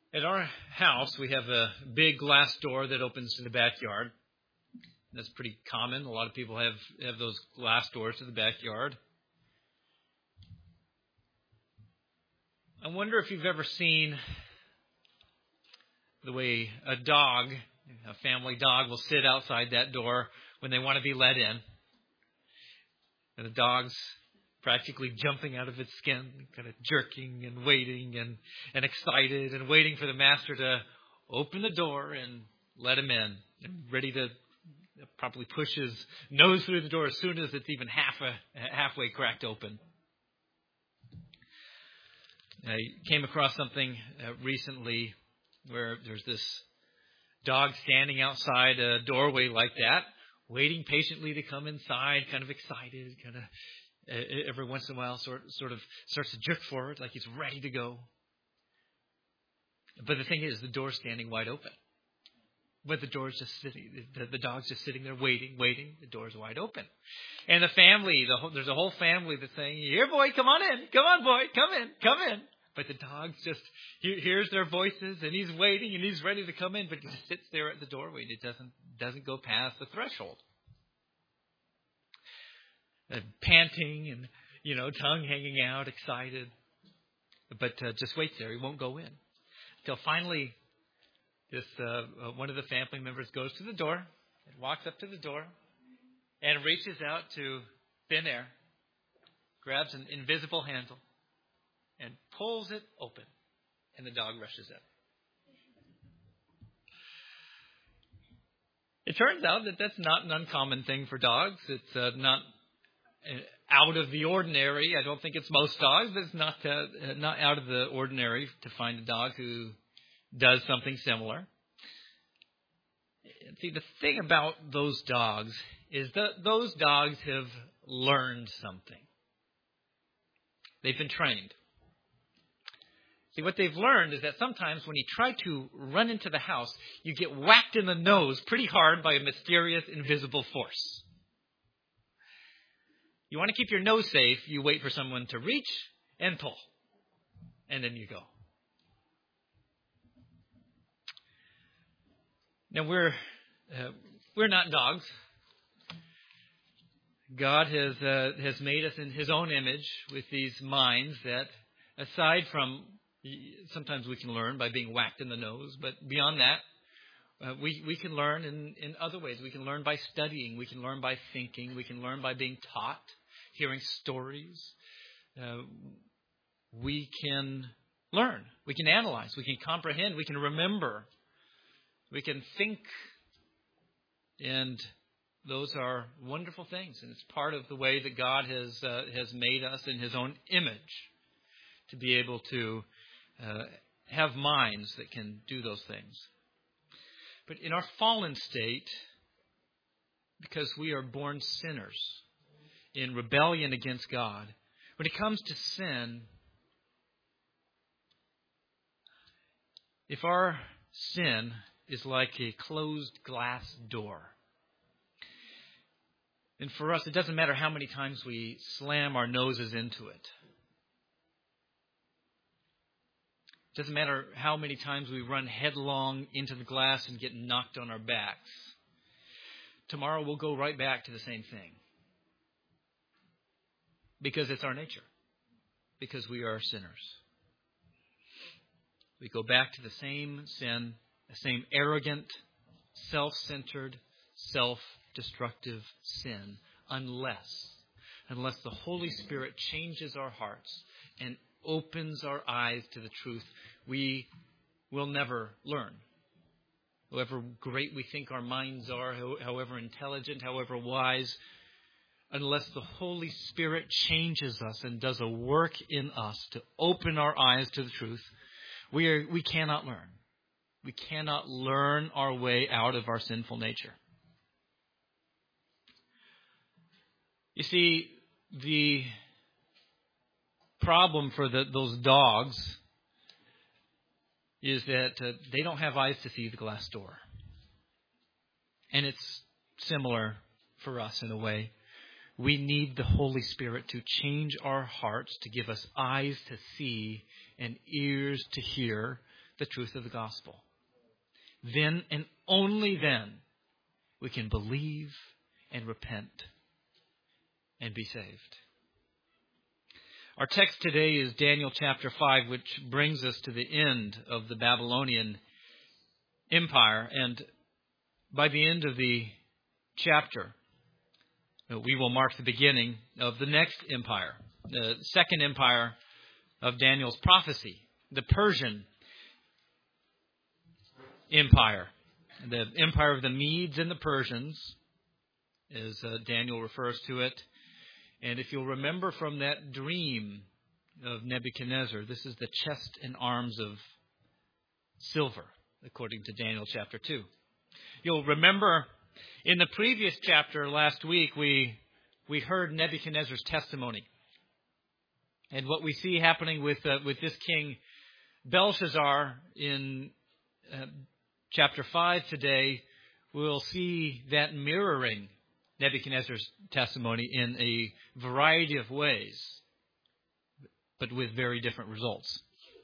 At our house, we have a big glass door that opens to the backyard. That's pretty common. A lot of people have those glass doors to the backyard. I wonder if you've ever seen the way a dog, a family dog, will sit outside that door when they want to be let in. And the dog's practically jumping out of its skin, kind of jerking and waiting and excited and waiting for the master to open the door and let him in, and ready to probably push his nose through the door as soon as it's even halfway cracked open. I came across something recently where there's this dog standing outside a doorway like that, waiting patiently to come inside, kind of excited, kind of every once in a while sort of starts to jerk forward like he's ready to go. But the thing is, the door's standing wide open. But the door's just sitting, the dog's just sitting there waiting. The door's wide open. And the family, there's a whole family that's saying, "Here, boy, come on in. Come on, boy, come in. But the dog just hears their voices, and he's waiting, and he's ready to come in, but he just sits there at the doorway, and it doesn't go past the threshold. Panting and, tongue hanging out, excited. But just waits there. He won't go in. Until finally, this one of the family members goes to the door and walks up to the door and reaches out to thin air, grabs an invisible handle, and pulls it open. And the dog rushes in. It turns out that that's not an uncommon thing for dogs. It's not out of the ordinary. I don't think it's most dogs, but it's not out of the ordinary to find a dog who does something similar. See, the thing about those dogs is that those dogs have learned something. They've been trained. See, what they've learned is that sometimes when you try to run into the house, you get whacked in the nose pretty hard by a mysterious, invisible force. You want to keep your nose safe, you wait for someone to reach and pull. And then you go. Now, we're not dogs. God has made us in His own image with these minds that, aside from, sometimes we can learn by being whacked in the nose, but beyond that, we can learn in other ways. We can learn by studying. We can learn by thinking. We can learn by being taught, hearing stories. We can learn. We can analyze. We can comprehend. We can remember. We can think. And those are wonderful things. And it's part of the way that God has made us in His own image to be able to have minds that can do those things. But in our fallen state, because we are born sinners in rebellion against God, when it comes to sin, if our sin is like a closed glass door, and for us, it doesn't matter how many times we slam our noses into it. It doesn't matter how many times we run headlong into the glass and get knocked on our backs. Tomorrow we'll go right back to the same thing. Because it's our nature. Because we are sinners. We go back to the same sin, the same arrogant, self-centered, self-destructive sin, unless the Holy Spirit changes our hearts and opens our eyes to the truth. We will never learn. However great we think our minds are, however intelligent, however wise, unless the Holy Spirit changes us and does a work in us to open our eyes to the truth, we cannot learn. We cannot learn our way out of our sinful nature. You see, the problem for those dogs is that they don't have eyes to see the glass door. And it's similar for us in a way. We need the Holy Spirit to change our hearts, to give us eyes to see and ears to hear the truth of the gospel. Then and only then we can believe and repent and be saved. Our text today is Daniel chapter 5, which brings us to the end of the Babylonian Empire. And by the end of the chapter, we will mark the beginning of the next empire, the second empire of Daniel's prophecy, the Persian Empire. The empire of the Medes and the Persians, as Daniel refers to it. And if you'll remember from that dream of Nebuchadnezzar, this is the chest and arms of silver, according to Daniel chapter 2. You'll remember in the previous chapter last week, we heard Nebuchadnezzar's testimony. And what we see happening with this king Belshazzar in chapter 5 today, we'll see that mirroring Nebuchadnezzar's testimony in a variety of ways, but with very different results.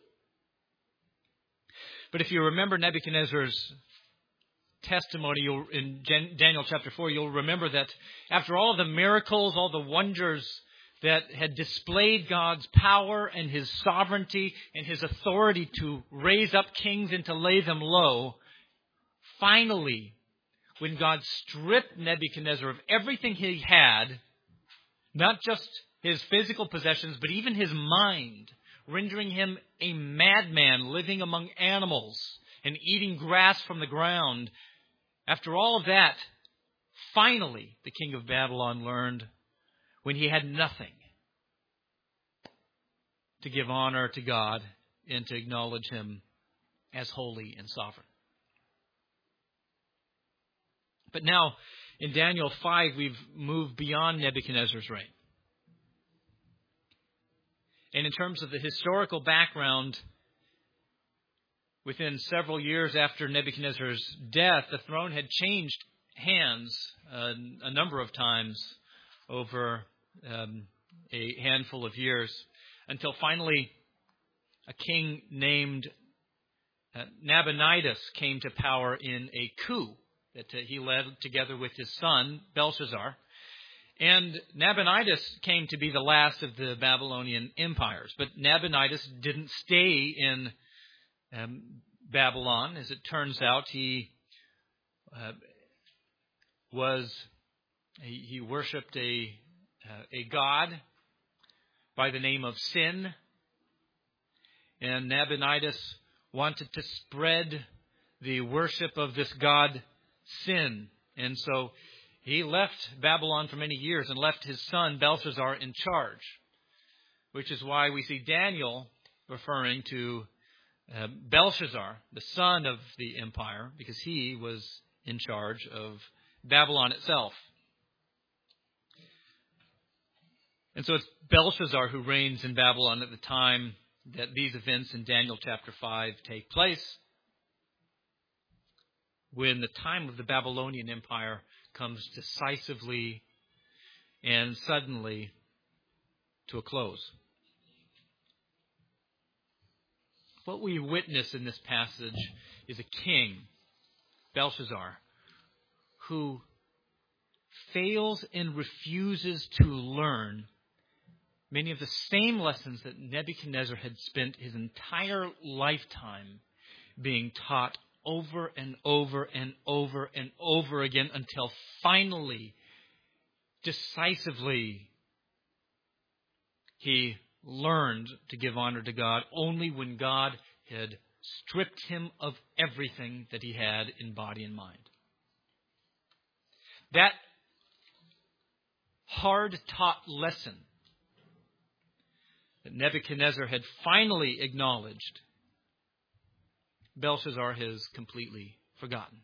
But if you remember Nebuchadnezzar's testimony in Daniel chapter 4, you'll remember that after all the miracles, all the wonders that had displayed God's power and His sovereignty and His authority to raise up kings and to lay them low, finally, when God stripped Nebuchadnezzar of everything he had, not just his physical possessions, but even his mind, rendering him a madman living among animals and eating grass from the ground. After all of that, finally, the king of Babylon learned, when he had nothing, to give honor to God and to acknowledge Him as holy and sovereign. But now, in Daniel 5, we've moved beyond Nebuchadnezzar's reign. And in terms of the historical background, within several years after Nebuchadnezzar's death, the throne had changed hands a number of times over a handful of years, until finally a king named Nabonidus came to power in a coup that he led together with his son, Belshazzar. And Nabonidus came to be the last of the Babylonian empires. But Nabonidus didn't stay in Babylon. As it turns out, he worshipped a god by the name of Sin. And Nabonidus wanted to spread the worship of this god Sin. And so he left Babylon for many years and left his son Belshazzar in charge, which is why we see Daniel referring to Belshazzar, the son of the empire, because he was in charge of Babylon itself. And so it's Belshazzar who reigns in Babylon at the time that these events in Daniel chapter 5 take place, when the time of the Babylonian Empire comes decisively and suddenly to a close. What we witness in this passage is a king, Belshazzar, who fails and refuses to learn many of the same lessons that Nebuchadnezzar had spent his entire lifetime being taught over and over and over and over again, until finally, decisively, he learned to give honor to God only when God had stripped him of everything that he had in body and mind. That hard-taught lesson that Nebuchadnezzar had finally acknowledged, Belshazzar has completely forgotten.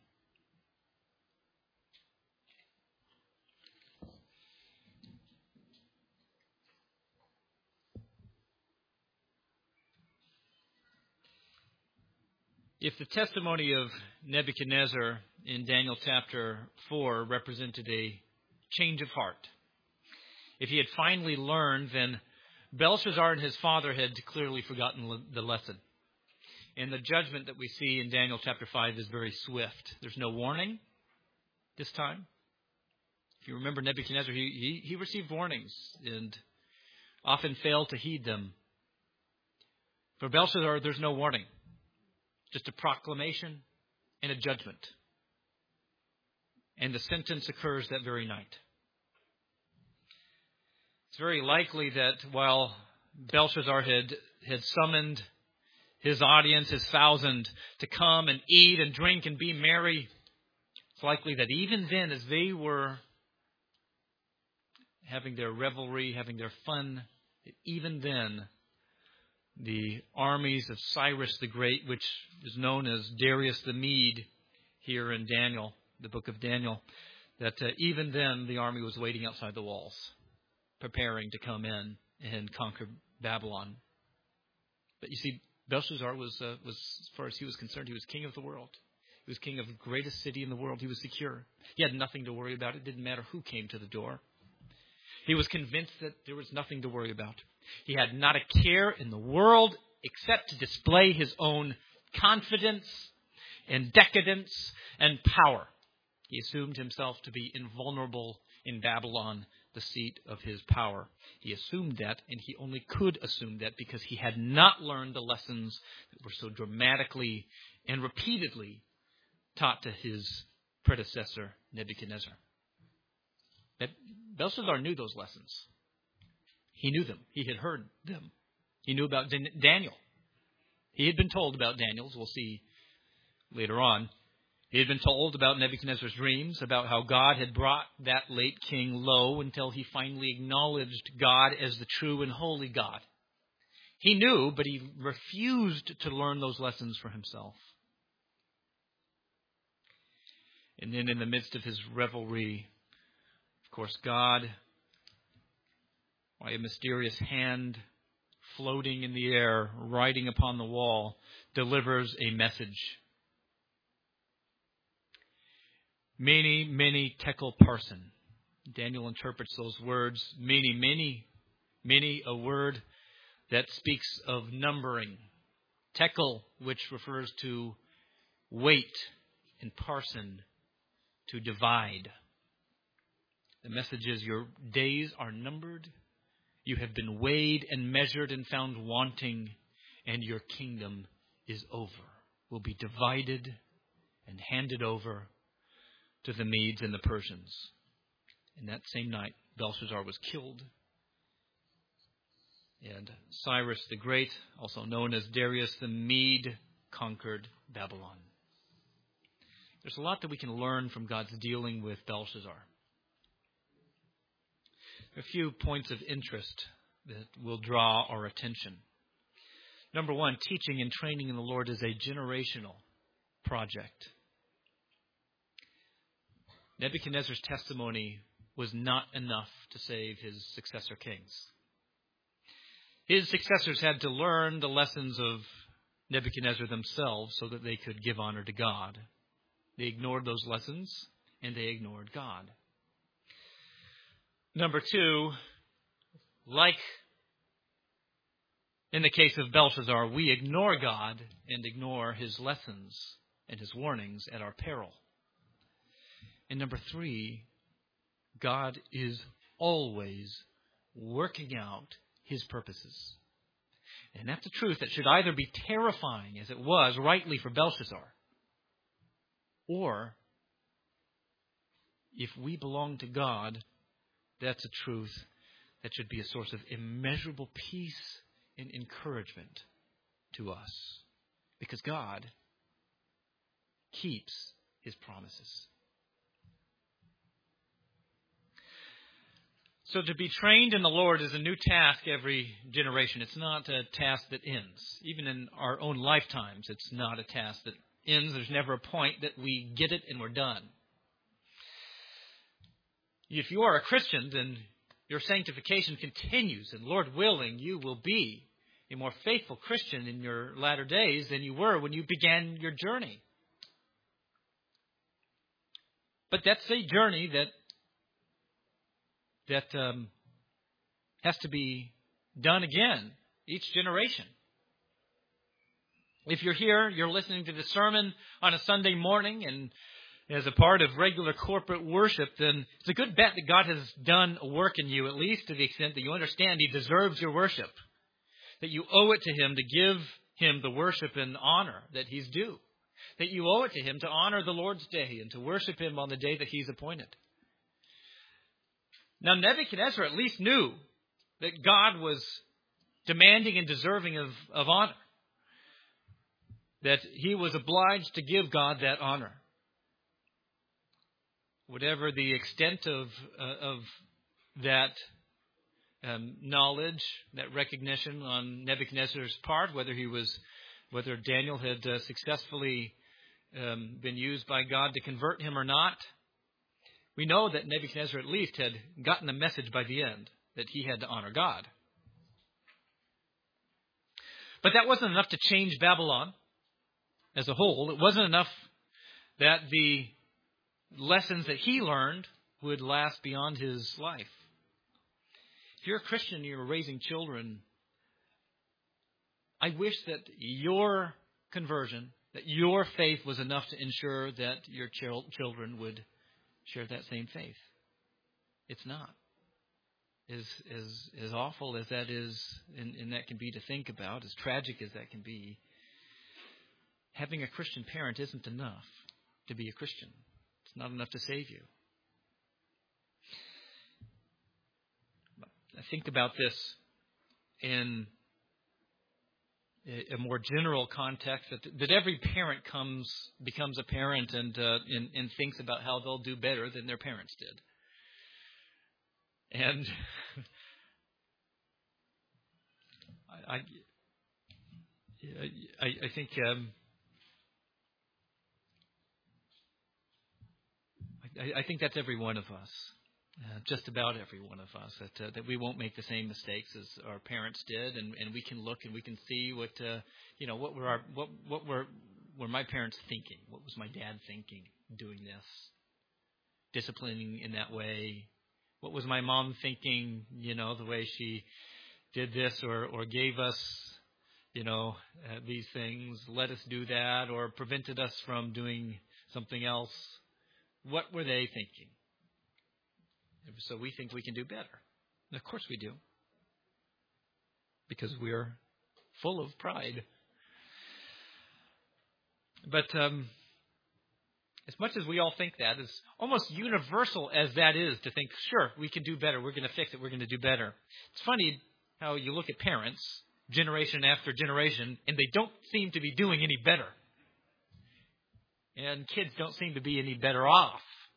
If the testimony of Nebuchadnezzar in Daniel chapter 4 represented a change of heart, if he had finally learned, then Belshazzar and his father had clearly forgotten the lesson. And the judgment that we see in Daniel chapter 5 is very swift. There's no warning this time. If you remember Nebuchadnezzar, he received warnings and often failed to heed them. For Belshazzar, there's no warning. Just a proclamation and a judgment. And the sentence occurs that very night. It's very likely that while Belshazzar had summoned his audience, his 1,000, to come and eat and drink and be merry, it's likely that even then, as they were having their revelry, having their fun, even then, the armies of Cyrus the Great, which is known as Darius the Mede here in Daniel, the book of Daniel, that even then the army was waiting outside the walls, preparing to come in and conquer Babylon. But you see, Belshazzar was, as far as he was concerned, he was king of the world. He was king of the greatest city in the world. He was secure. He had nothing to worry about. It didn't matter who came to the door. He was convinced that there was nothing to worry about. He had not a care in the world except to display his own confidence and decadence and power. He assumed himself to be invulnerable in Babylon, the seat of his power. He assumed that, and he only could assume that because he had not learned the lessons that were so dramatically and repeatedly taught to his predecessor, Nebuchadnezzar. That Belshazzar knew those lessons. He knew them. He had heard them. He knew about Daniel. He had been told about Daniel, as we'll see later on. He had been told about Nebuchadnezzar's dreams, about how God had brought that late king low until he finally acknowledged God as the true and holy God. He knew, but he refused to learn those lessons for himself. And then in the midst of his revelry, of course, God, by a mysterious hand floating in the air, writing upon the wall, delivers a message. Mene, mene, tekel parsin. Daniel interprets those words. Mene, a word that speaks of numbering. Tekel, which refers to weight, and parsin, to divide. The message is, your days are numbered. You have been weighed and measured and found wanting, and your kingdom is over. Will be divided and handed over to the Medes and the Persians. And that same night, Belshazzar was killed. And Cyrus the Great, also known as Darius the Mede, conquered Babylon. There's a lot that we can learn from God's dealing with Belshazzar. A few points of interest that will draw our attention. Number one, teaching and training in the Lord is a generational project. Nebuchadnezzar's testimony was not enough to save his successor kings. His successors had to learn the lessons of Nebuchadnezzar themselves so that they could give honor to God. They ignored those lessons, and they ignored God. Number two, like in the case of Belshazzar, we ignore God and ignore his lessons and his warnings at our peril. And number three, God is always working out his purposes. And that's a truth that should either be terrifying, as it was rightly for Belshazzar, or if we belong to God, that's a truth that should be a source of immeasurable peace and encouragement to us. Because God keeps his promises. So to be trained in the Lord is a new task every generation. It's not a task that ends. Even in our own lifetimes, it's not a task that ends. There's never a point that we get it and we're done. If you are a Christian, then your sanctification continues, and Lord willing, you will be a more faithful Christian in your latter days than you were when you began your journey. But that's a journey that has to be done again each generation. If you're here, you're listening to the sermon on a Sunday morning and as a part of regular corporate worship, then it's a good bet that God has done a work in you, at least to the extent that you understand He deserves your worship, that you owe it to Him to give Him the worship and honor that He's due, that you owe it to Him to honor the Lord's day and to worship Him on the day that He's appointed. Now, Nebuchadnezzar at least knew that God was demanding and deserving of honor, that he was obliged to give God that honor. Whatever the extent of that knowledge, that recognition on Nebuchadnezzar's part, whether Daniel had successfully been used by God to convert him or not, we know that Nebuchadnezzar at least had gotten the message by the end that he had to honor God. But that wasn't enough to change Babylon as a whole. It wasn't enough that the lessons that he learned would last beyond his life. If you're a Christian and you're raising children, I wish that your conversion, that your faith was enough to ensure that your children would share that same faith. It's not. As awful as that is, and that can be to think about, as tragic as that can be, having a Christian parent isn't enough to be a Christian. It's not enough to save you. I think about this in a more general context, that every parent becomes a parent and thinks about how they'll do better than their parents did. And I think I think that's every one of us, just about every one of us, that we won't make the same mistakes as our parents did, and we can look and we can see what were my parents thinking? What was my dad thinking doing this, disciplining in that way? What was my mom thinking, the way she did this or gave us, these things, let us do that, or prevented us from doing something else? What were they thinking? So we think we can do better. And of course we do. Because we're full of pride. But as much as we all think that, as almost universal as that is to think, sure, we can do better, we're going to fix it, we're going to do better. It's funny how you look at parents, generation after generation, and they don't seem to be doing any better. And kids don't seem to be any better off.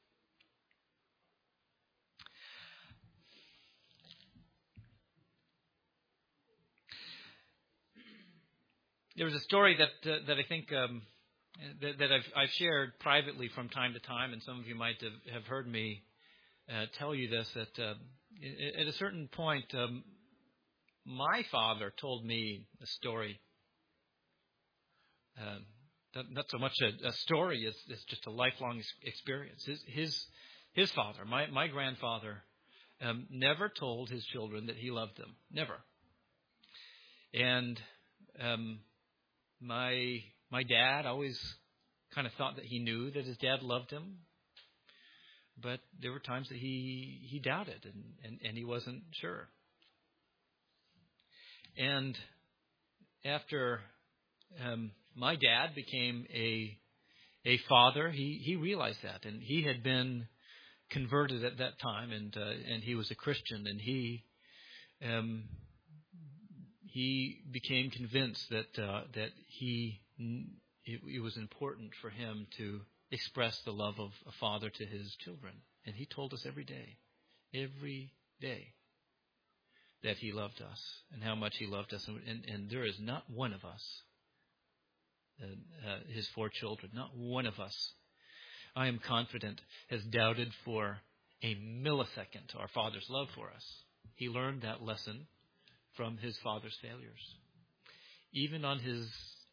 There was a story that I think that I've shared privately from time to time, and some of you might have heard me tell you this, that at a certain point, my father told me a story. Not so much a story, it's just a lifelong experience. His father, my grandfather, never told his children that he loved them. Never. And my dad always kind of thought that he knew that his dad loved him, but there were times that he doubted and he wasn't sure. And after my dad became a father, he realized that, and he had been converted at that time, and he was a Christian, and he became convinced that it was important for him to express the love of a father to his children, and he told us every day, that he loved us and how much he loved us, and there is not one of us. His 4 children, not one of us, I am confident, has doubted for a millisecond our Father's love for us. He learned that lesson from his father's failures. Even on his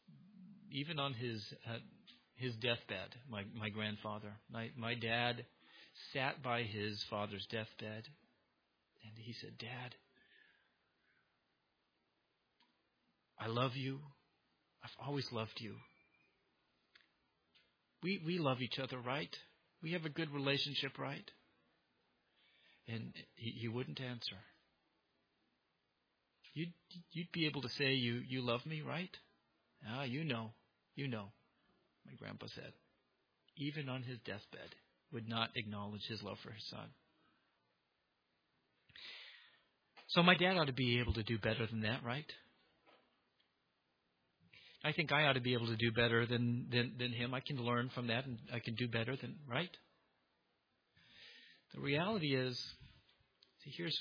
deathbed, my grandfather, my dad sat by his father's deathbed, and he said, "Dad, I love you. I've always loved you. We love each other, right? We have a good relationship, right? And he wouldn't answer. You'd be able to say you love me, right? Ah, you know. My grandpa said, even on his deathbed, would not acknowledge his love for his son. So my dad ought to be able to do better than that, right? I think I ought to be able to do better than him. I can learn from that, and I can do better than, right? The reality is, see, here's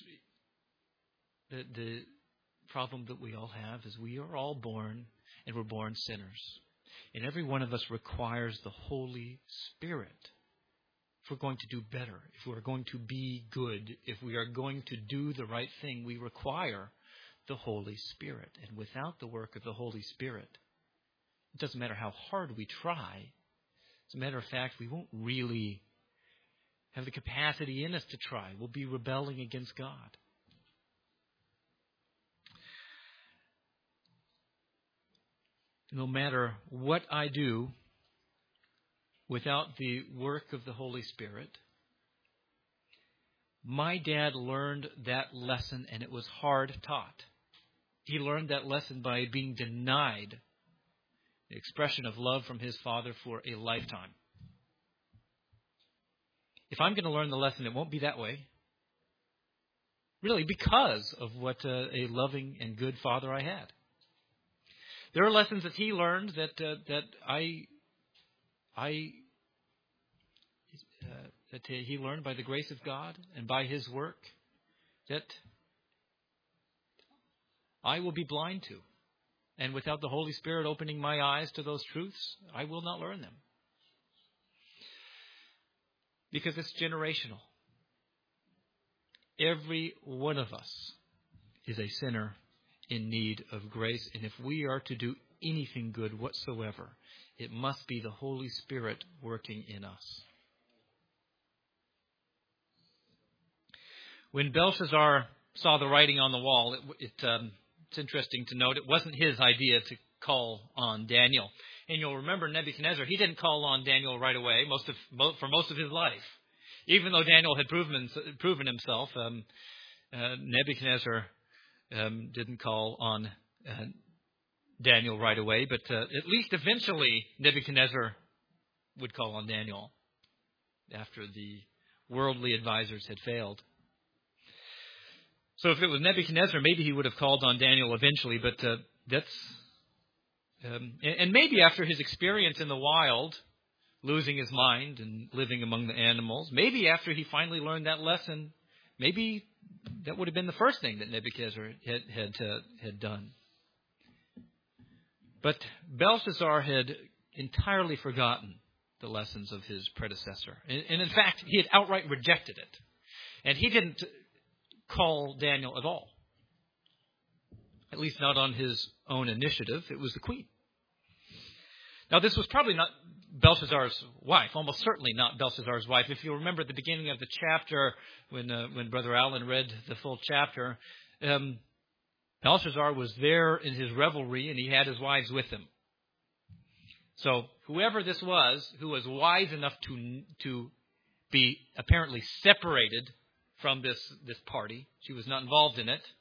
the problem that we all have is we are all born, and we're born sinners. And every one of us requires the Holy Spirit. If we're going to do better, if we're going to be good, if we are going to do the right thing, we require the Holy Spirit. And without the work of the Holy Spirit, it doesn't matter how hard we try. As a matter of fact, we won't really have the capacity in us to try. We'll be rebelling against God. No matter what I do, without the work of the Holy Spirit, my dad learned that lesson, and it was hard taught. He learned that lesson by being denied the expression of love from his father for a lifetime. If I'm going to learn the lesson, it won't be that way. Really, because of what a loving and good father I had. There are lessons that he learned that he learned by the grace of God and by his work that I will be blind to. And without the Holy Spirit opening my eyes to those truths, I will not learn them. Because it's generational. Every one of us is a sinner in need of grace. And if we are to do anything good whatsoever, it must be the Holy Spirit working in us. When Belshazzar saw the writing on the wall, it's interesting to note it wasn't his idea to call on Daniel. And you'll remember Nebuchadnezzar, he didn't call on Daniel right away for most of his life. Even though Daniel had proven himself, Nebuchadnezzar didn't call on Daniel right away. But at least eventually Nebuchadnezzar would call on Daniel after the worldly advisors had failed. So if it was Nebuchadnezzar, maybe he would have called on Daniel eventually, but and maybe after his experience in the wild, losing his mind and living among the animals, maybe after he finally learned that lesson, maybe that would have been the first thing that Nebuchadnezzar had done. But Belshazzar had entirely forgotten the lessons of his predecessor. And in fact, he had outright rejected it. And he didn't call Daniel at all. At least not on his own initiative. It was the queen. Now, this was probably not Belshazzar's wife, almost certainly not Belshazzar's wife. If you remember at the beginning of the chapter, when Brother Allen read the full chapter, Belshazzar was there in his revelry, and he had his wives with him. So whoever this was, who was wise enough to be apparently separated from this party, she was not involved in it.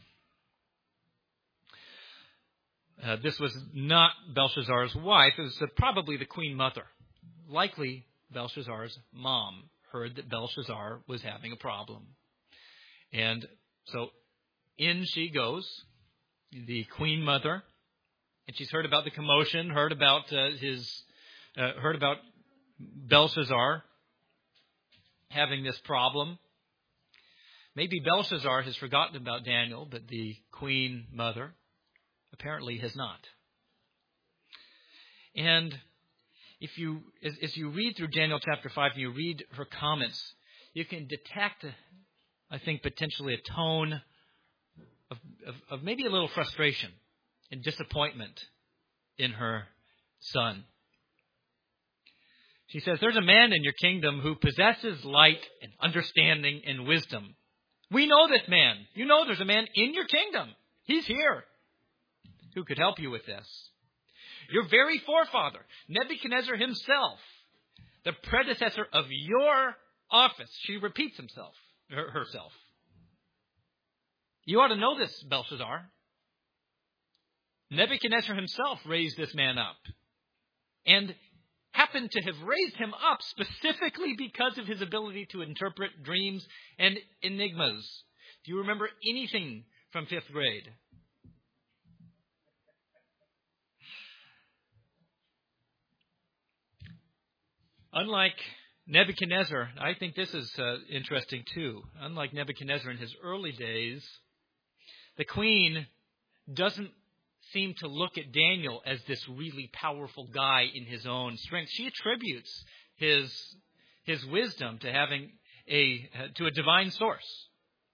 This was not Belshazzar's wife. It was probably the queen mother. Likely Belshazzar's mom heard that Belshazzar was having a problem. And so in she goes, the queen mother, and she's heard about the commotion, heard about Belshazzar having this problem. Maybe Belshazzar has forgotten about Daniel, but the queen mother apparently has not. And as you read through Daniel chapter 5 and you read her comments, you can detect, I think, potentially a tone of maybe a little frustration and disappointment in her son. She says, "There's a man in your kingdom who possesses light and understanding and wisdom. We know this man. You know there's a man in your kingdom. He's here who could help you with this. Your very forefather, Nebuchadnezzar himself, the predecessor of your office. She repeats herself. You ought to know this, Belshazzar. Nebuchadnezzar himself raised this man up, and happened to have raised him up specifically because of his ability to interpret dreams and enigmas. Do you remember anything from 5th grade? Unlike Nebuchadnezzar, I think this is interesting too. Unlike Nebuchadnezzar in his early days, the queen doesn't seem to look at Daniel as this really powerful guy in his own strength. She attributes his wisdom to having to a divine source.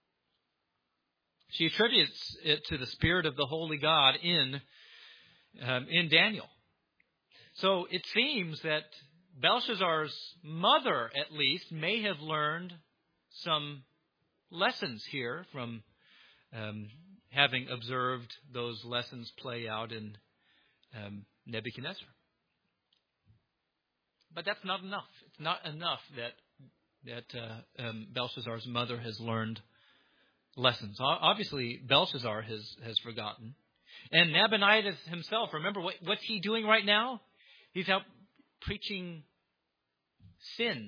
She attributes it to the Spirit of the Holy God in Daniel. So it seems that Belshazzar's mother, at least, may have learned some lessons here from having observed those lessons play out in Nebuchadnezzar. But that's not enough. It's not enough that Belshazzar's mother has learned lessons. Obviously, Belshazzar has forgotten. And Nabonidus himself, remember, what's he doing right now? He's out preaching sin.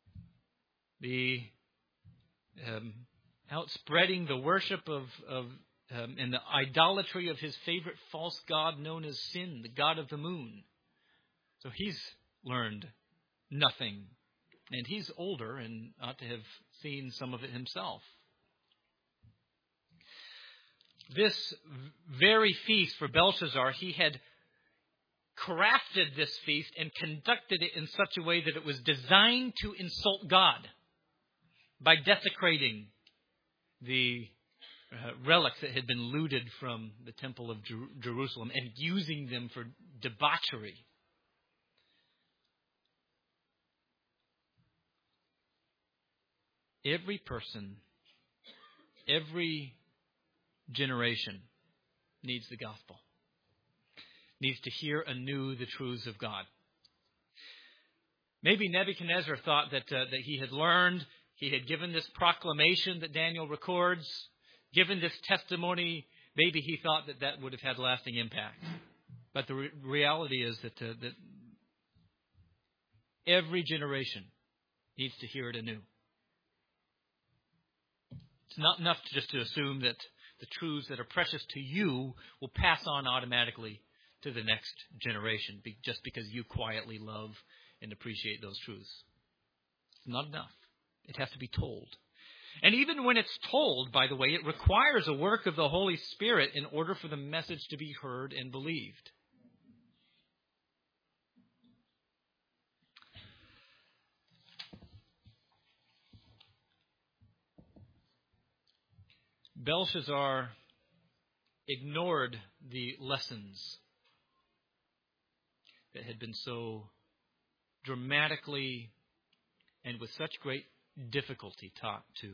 Out spreading the worship of and the idolatry of his favorite false god known as sin, the god of the moon. So he's learned nothing. And he's older and ought to have seen some of it himself. This very feast for Belshazzar, he had crafted this feast and conducted it in such a way that it was designed to insult God by desecrating the relics that had been looted from the temple of Jerusalem and using them for debauchery. Every person, every generation needs the gospel, needs to hear anew the truths of God. Maybe Nebuchadnezzar thought that he had learned, he had given this proclamation that Daniel records, given this testimony. Maybe he thought that would have had lasting impact. But the reality is that every generation needs to hear it anew. It's not enough just to assume that the truths that are precious to you will pass on automatically to the next generation just because you quietly love and appreciate those truths. It's not enough. It has to be told. And even when it's told, by the way, it requires a work of the Holy Spirit in order for the message to be heard and believed. Belshazzar ignored the lessons that had been so dramatically and with such great difficulty taught to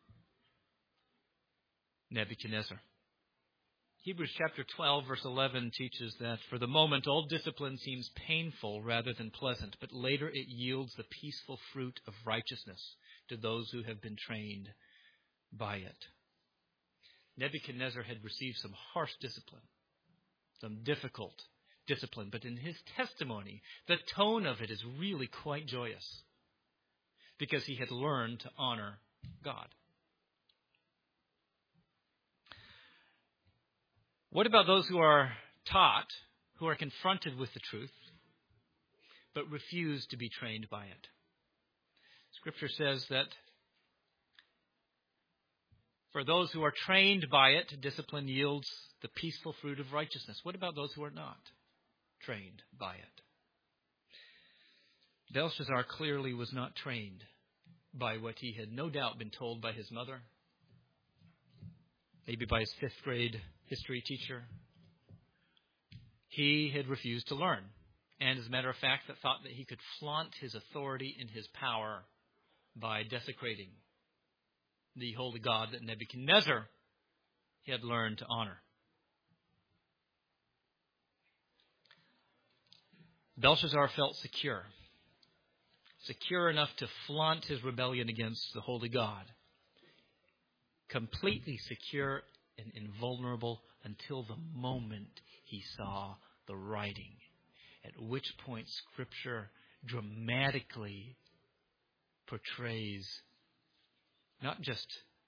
Nebuchadnezzar. Hebrews chapter 12, verse 11 teaches that for the moment all discipline seems painful rather than pleasant, but later it yields the peaceful fruit of righteousness to those who have been trained by it. Nebuchadnezzar had received some harsh discipline, some difficult discipline, but in his testimony, the tone of it is really quite joyous because he had learned to honor God. What about those who are taught, who are confronted with the truth, but refuse to be trained by it? Scripture says that for those who are trained by it, discipline yields the peaceful fruit of righteousness. What about those who are not trained by it? Belshazzar clearly was not trained by what he had no doubt been told by his mother, maybe by his 5th grade history teacher. He had refused to learn, and as a matter of fact, thought that he could flaunt his authority and his power by desecrating the holy God that Nebuchadnezzar had learned to honor. Belshazzar felt secure. Secure enough to flaunt his rebellion against the holy God. Completely secure and invulnerable until the moment he saw the writing. At which point Scripture dramatically portrays not just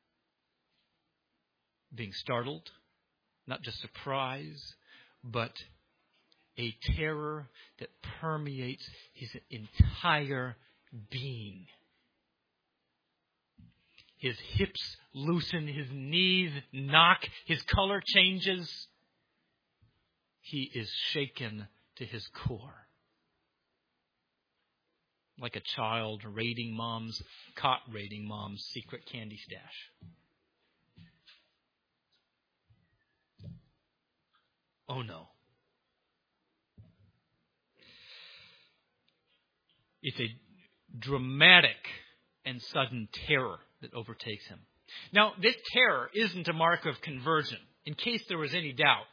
being startled, not just surprise, but a terror that permeates his entire being. His hips loosen, his knees knock, his color changes. He is shaken to his core. Like a child caught raiding mom's secret candy stash. Oh no. It's a dramatic and sudden terror that overtakes him. Now, this terror isn't a mark of conversion, in case there was any doubt.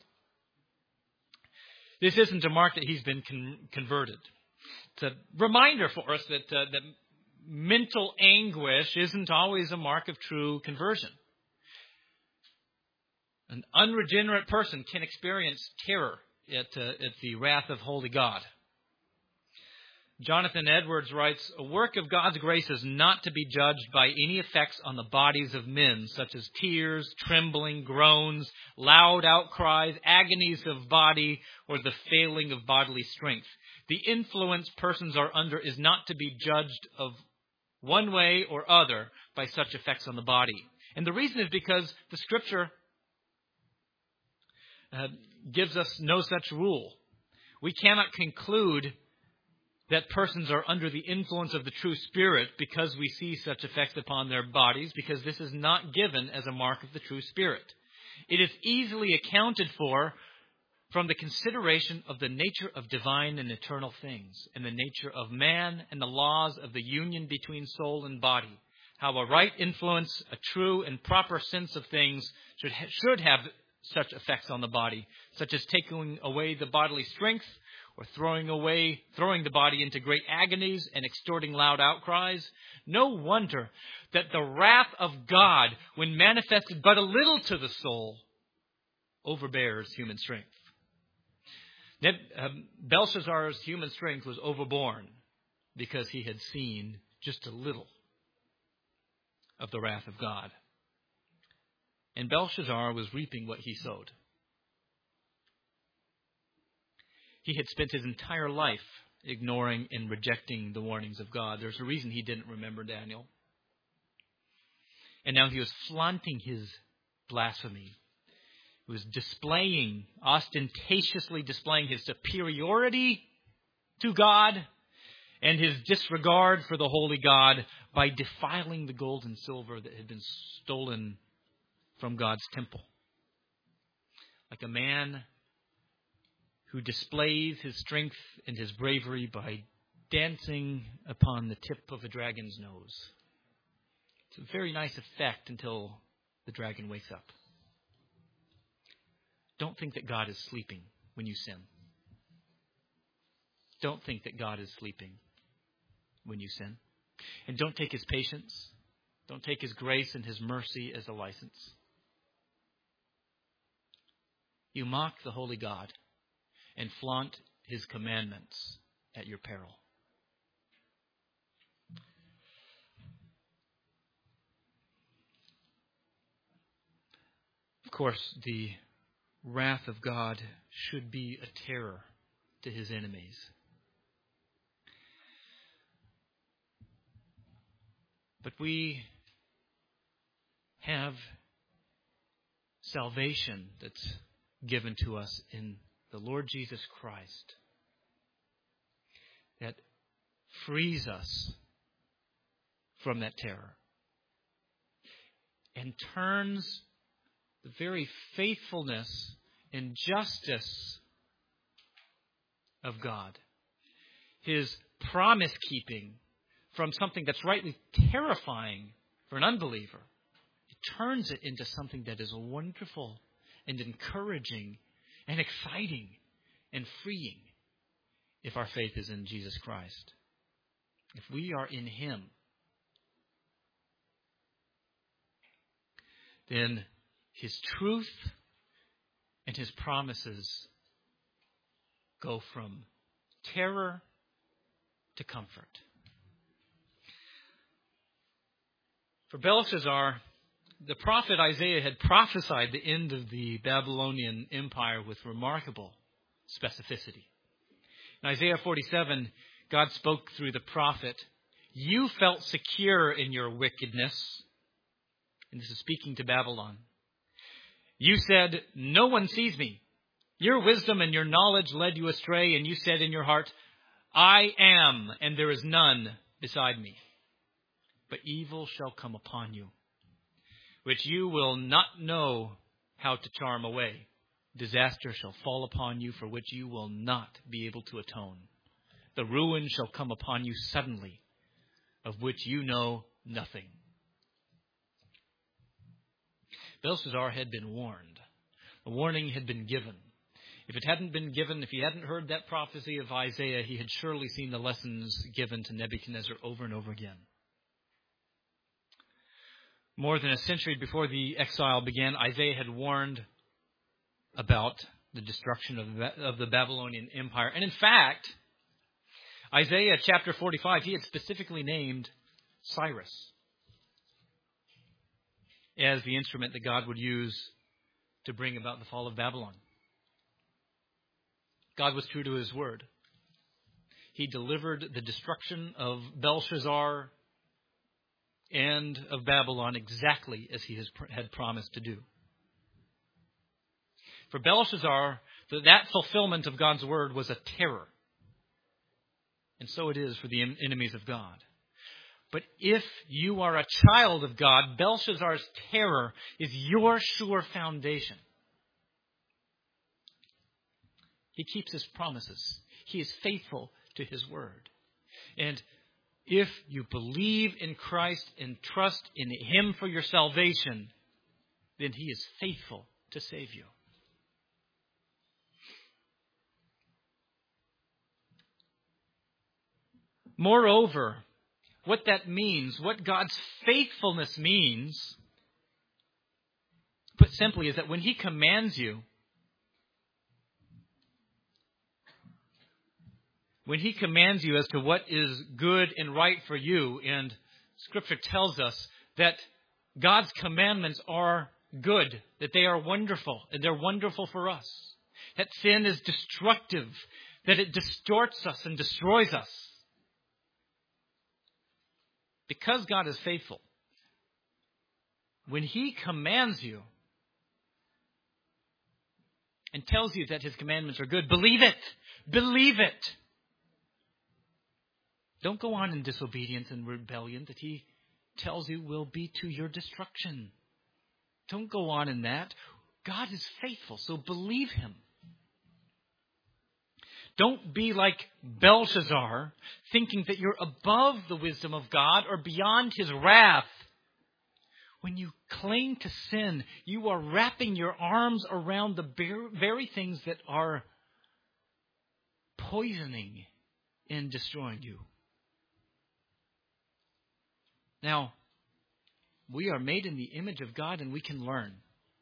This isn't a mark that he's been converted. It's a reminder for us that mental anguish isn't always a mark of true conversion. An unregenerate person can experience terror at the wrath of holy God. Jonathan Edwards writes, "A work of God's grace is not to be judged by any effects on the bodies of men, such as tears, trembling, groans, loud outcries, agonies of body, or the failing of bodily strength. The influence persons are under is not to be judged of one way or other by such effects on the body." And the reason is because the Scripture gives us no such rule. We cannot conclude that persons are under the influence of the true Spirit because we see such effects upon their bodies, because this is not given as a mark of the true Spirit. It is easily accounted for from the consideration of the nature of divine and eternal things, and the nature of man and the laws of the union between soul and body. How a right influence, a true and proper sense of things should have such effects on the body, such as taking away the bodily strength, or throwing the body into great agonies and extorting loud outcries. No wonder that the wrath of God, when manifested but a little to the soul, overbears human strength. Belshazzar's human strength was overborne because he had seen just a little of the wrath of God. And Belshazzar was reaping what he sowed. He had spent his entire life ignoring and rejecting the warnings of God. There's a reason he didn't remember Daniel. And now he was flaunting his blasphemy. He was ostentatiously displaying his superiority to God and his disregard for the holy God by defiling the gold and silver that had been stolen from God's temple. Like a man who displays his strength and his bravery by dancing upon the tip of a dragon's nose. It's a very nice effect until the dragon wakes up. Don't think that God is sleeping when you sin. Don't think that God is sleeping when you sin. And don't take his patience, don't take his grace and his mercy as a license. You mock the holy God and flaunt his commandments at your peril. Of course, the wrath of God should be a terror to his enemies. But we have salvation that's given to us in the Lord Jesus Christ that frees us from that terror and turns the very faithfulness and justice of God, his promise keeping, from something that's rightly terrifying for an unbeliever. It turns it into something that is wonderful and encouraging and exciting and freeing. if our faith is in Jesus Christ. If we are in Him, then His truth and His promises go from terror to comfort. For Belshazzar, the prophet Isaiah had prophesied the end of the Babylonian Empire with remarkable specificity. In Isaiah 47, God spoke through the prophet, "You felt secure in your wickedness." And this is speaking to Babylon. "You said, 'No one sees me.' Your wisdom and your knowledge led you astray, and you said in your heart, 'I am, and there is none beside me.' But evil shall come upon you, which you will not know how to charm away. Disaster shall fall upon you, for which you will not be able to atone. The ruin shall come upon you suddenly, of which you know nothing." Belshazzar had been warned. A warning had been given. If it hadn't been given, if he hadn't heard that prophecy of Isaiah, he had surely seen the lessons given to Nebuchadnezzar over and over again. More than a century before the exile began, Isaiah had warned about the destruction of the Babylonian Empire. And in fact, Isaiah chapter 45, he had specifically named Cyrus as the instrument that God would use to bring about the fall of Babylon. God was true to His word. He delivered the destruction of Belshazzar and of Babylon exactly as He had promised to do. For Belshazzar, that fulfillment of God's word was a terror. And so it is for the enemies of God. But if you are a child of God, Belshazzar's terror is your sure foundation. He keeps His promises. He is faithful to His word. And if you believe in Christ and trust in Him for your salvation, then He is faithful to save you. Moreover, what that means, what God's faithfulness means, put simply, is that when He commands you, as to what is good and right for you, and Scripture tells us that God's commandments are good, that they are wonderful, and they're wonderful for us, that sin is destructive, that it distorts us and destroys us. Because God is faithful, when He commands you and tells you that His commandments are good, believe it. Believe it. Don't go on in disobedience and rebellion that He tells you will be to your destruction. Don't go on in that. God is faithful, so believe Him. Don't be like Belshazzar, thinking that you're above the wisdom of God or beyond His wrath. When you cling to sin, you are wrapping your arms around the very things that are poisoning and destroying you. Now, we are made in the image of God, and we can learn.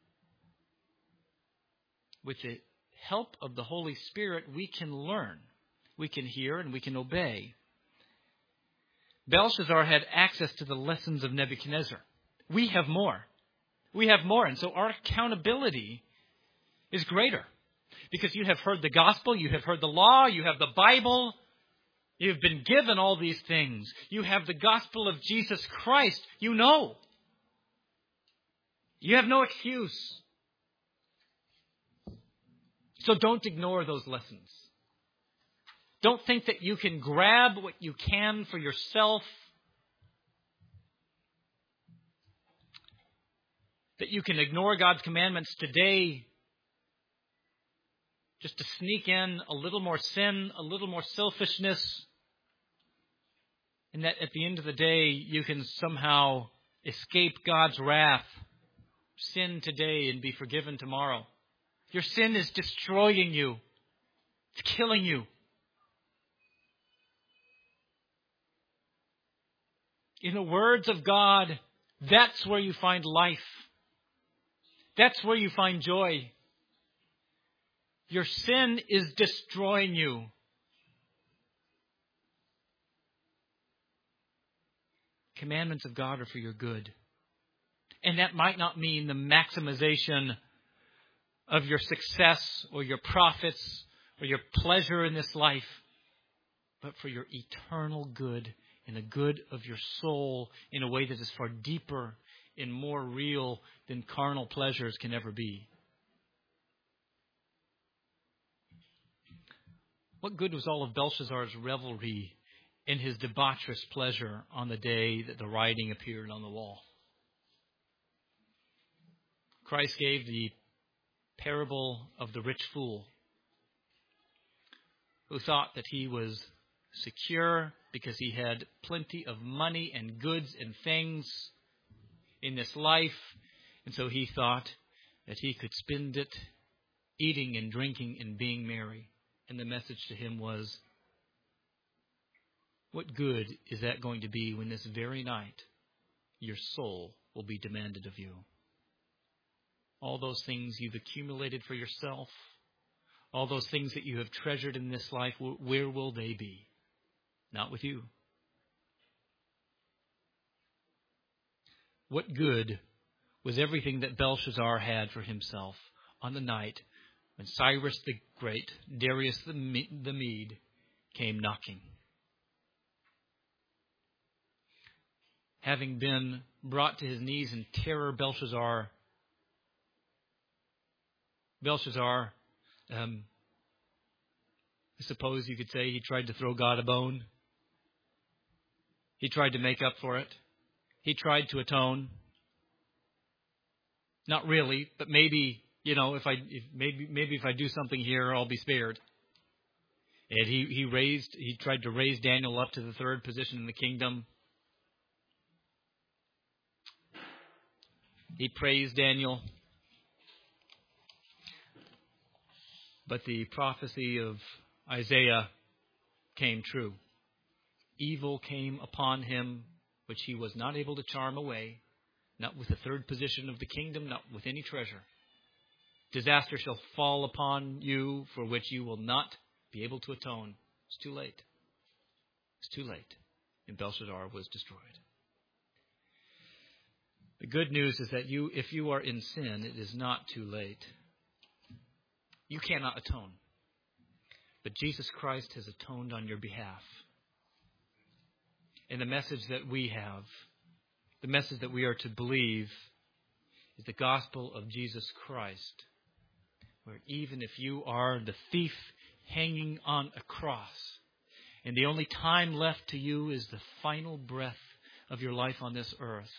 With the help of the Holy Spirit, we can learn. We can hear and we can obey. Belshazzar had access to the lessons of Nebuchadnezzar. We have more. We have more, and so our accountability is greater. Because you have heard the gospel, you have heard the law, you have the Bible. You've been given all these things. You have the gospel of Jesus Christ. You know. You have no excuse. So don't ignore those lessons. Don't think that you can grab what you can for yourself. That you can ignore God's commandments today just to sneak in a little more sin, a little more selfishness. And that at the end of the day, you can somehow escape God's wrath. Sin today and be forgiven tomorrow. Your sin is destroying you. It's killing you. In the words of God, that's where you find life. That's where you find joy. Your sin is destroying you. Commandments of God are for your good. And that might not mean the maximization of your success or your profits or your pleasure in this life, but for your eternal good and the good of your soul in a way that is far deeper and more real than carnal pleasures can ever be. What good was all of Belshazzar's revelry and his debaucherous pleasure on the day that the writing appeared on the wall? Christ gave the parable of the rich fool who thought that he was secure because he had plenty of money and goods and things in this life. And so he thought that he could spend it eating and drinking and being merry. And the message to him was, what good is that going to be when this very night your soul will be demanded of you? All those things you've accumulated for yourself, all those things that you have treasured in this life, where will they be? Not with you. What good was everything that Belshazzar had for himself on the night when Cyrus the Great, Darius the Mede, came knocking? Having been brought to his knees in terror, Belshazzar, I suppose you could say he tried to throw God a bone. He tried to make up for it. He tried to atone. Not really, but maybe, if I do something here, I'll be spared. And he tried to raise Daniel up to the third position in the kingdom. He praised Daniel. But the prophecy of Isaiah came true. Evil came upon him, which he was not able to charm away, not with the third position of the kingdom, not with any treasure. Disaster shall fall upon you for which you will not be able to atone. It's too late. It's too late. And Belshazzar was destroyed. The good news is that if you are in sin, it is not too late. You cannot atone. But Jesus Christ has atoned on your behalf. And the message that we have, the message that we are to believe, is the gospel of Jesus Christ, where even if you are the thief hanging on a cross, and the only time left to you is the final breath of your life on this earth,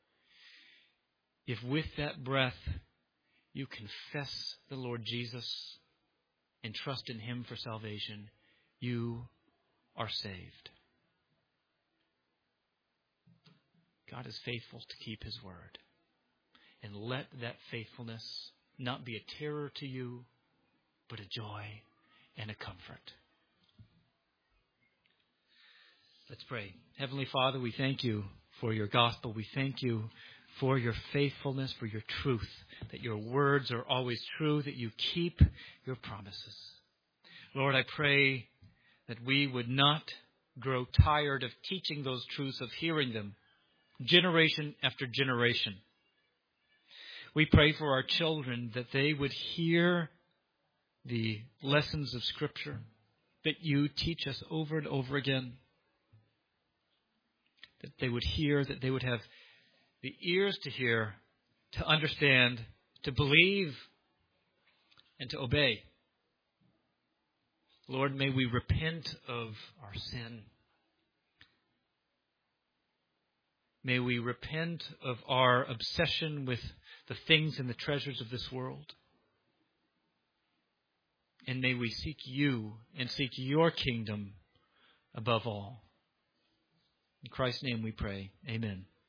if with that breath you confess the Lord Jesus and trust in Him for salvation, you are saved. God is faithful to keep His word. And let that faithfulness not be a terror to you, but a joy and a comfort. Let's pray. Heavenly Father, we thank you for your gospel. We thank you for your faithfulness, for your truth, that your words are always true, that you keep your promises. Lord, I pray that we would not grow tired of teaching those truths, of hearing them, generation after generation. We pray for our children that they would hear the lessons of Scripture that you teach us over and over again. That they would hear, that they would have the ears to hear, to understand, to believe, and to obey. Lord, may we repent of our sin. May we repent of our obsession with the things and the treasures of this world. And may we seek you and seek your kingdom above all. In Christ's name we pray. Amen.